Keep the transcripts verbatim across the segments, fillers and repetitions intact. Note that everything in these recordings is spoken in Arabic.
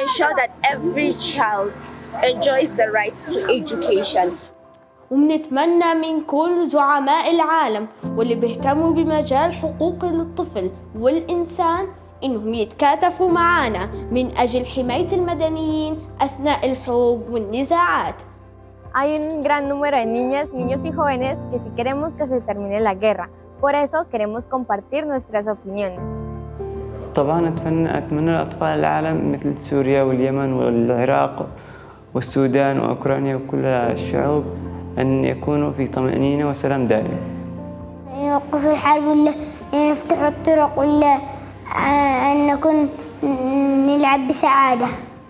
ensure that every child enjoys the right to education. وبنتمنى من كل زعماء العالم واللي بيهتموا بمجال حقوق الطفل والإنسان إنهم يتكاتفوا معانا من أجل حماية المدنيين أثناء الحروب والنزاعات. Hay un gran número de niñas, niños y jóvenes que sí queremos que se termine la guerra. Por eso queremos compartir nuestras opiniones. طبعاً أتمنى أتمنى لأطفال العالم مثل سوريا واليمن والعراق والسودان وأوكرانيا وكل الشعوب أن يكونوا في طمأنينة وسلام دائم. يوقفوا الحرب ولا يفتحوا الطرق ولا أن نكون نلعب بسعادة.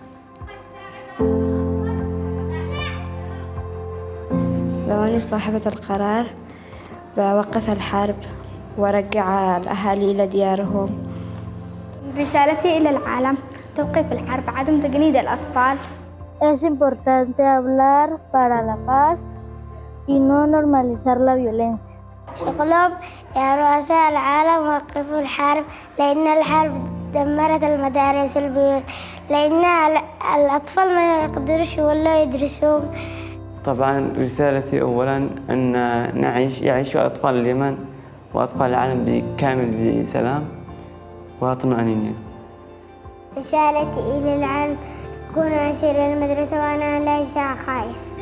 لو أنا صاحبة القرار بوقف الحرب وأرجع الأهالي إلى ديارهم. رسالتي إلى العالم توقيف الحرب، عدم تجنيد الأطفال. Es importante hablar para la paz y no normalizar la violencia. اقلب يا رؤساء العالم وقفوا الحرب، لأن الحرب دمرت المدارس والبيوت، لأن الأطفال ما يقدروش ولا يدرسون. طبعاً رسالتي أولاً أن نعيش يعيش أطفال اليمن وأطفال العالم بكامل بسلام وطمأنينة. رسالتي إلى العالم كونوا أسير المدرسة وأنا ليس خايف.